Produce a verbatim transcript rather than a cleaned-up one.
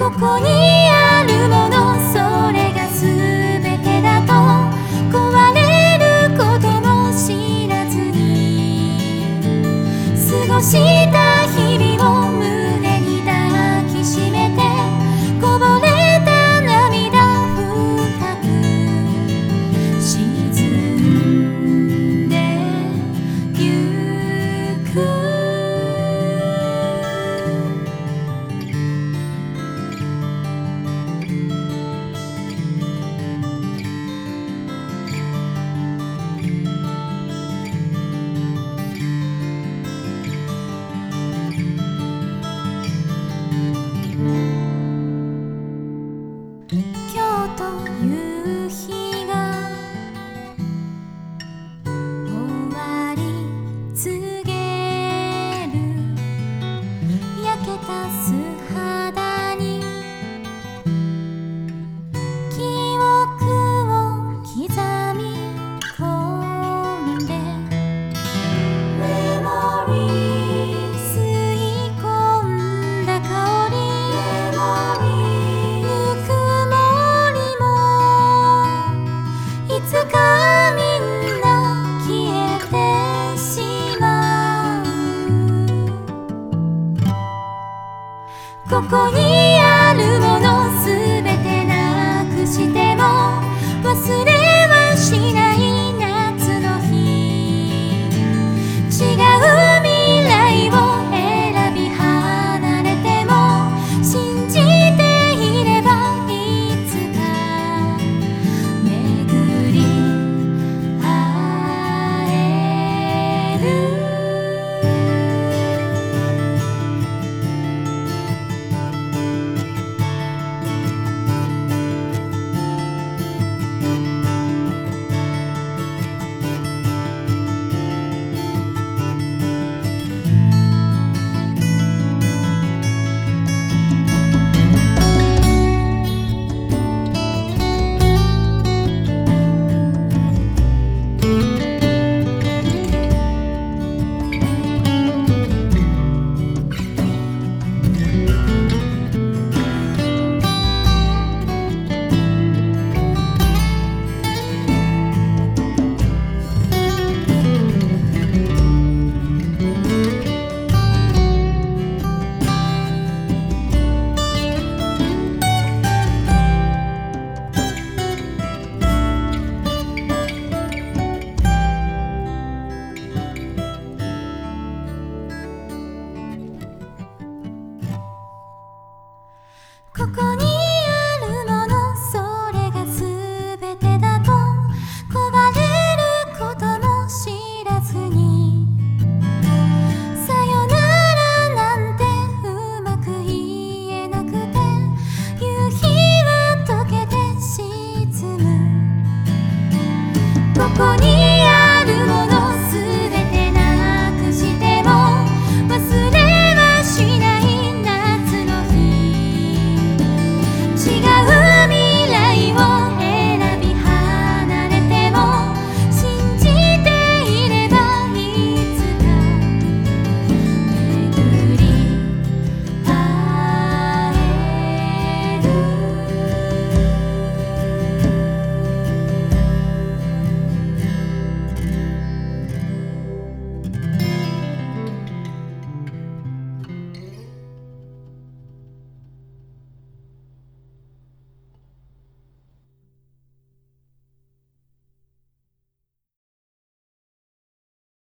ここにあるもの、それが全てだと壊れることも知らずに過ごした日々を胸に抱きしめて、こぼれた涙深く沈んでゆく。今日という日が終わり告げる、焼けた素肌に記憶を刻み込んで、メモリー吸い込んだ香り、いつかみんな消えてしまう。ここにあるものすべてなくしても忘れはしない夏の日。違う未来を選び離れても信じていればいつか巡り会える。ここに